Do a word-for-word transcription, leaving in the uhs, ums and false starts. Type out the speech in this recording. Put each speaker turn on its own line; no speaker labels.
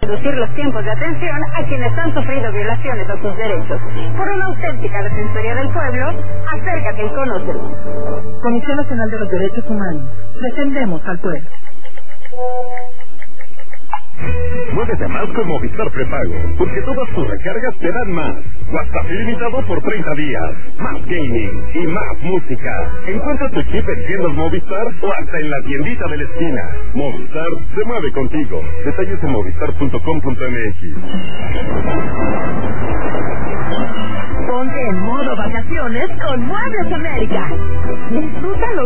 Reducir los tiempos de atención a quienes han sufrido violaciones a sus derechos. Por una auténtica defensoría del pueblo, acércate y conócelo.
Comisión Nacional de los Derechos Humanos. Defendemos al pueblo.
Muévete más con Movistar Prepago, porque todas tus recargas te dan más. WhatsApp ilimitado por treinta días, más gaming y más música. Encuentra tu chip en tiendas Movistar o hasta en la tiendita de la esquina. Movistar se mueve contigo. Detalles en movistar punto com punto m x.
Ponte en modo vacaciones con Muebles América. Disfruta los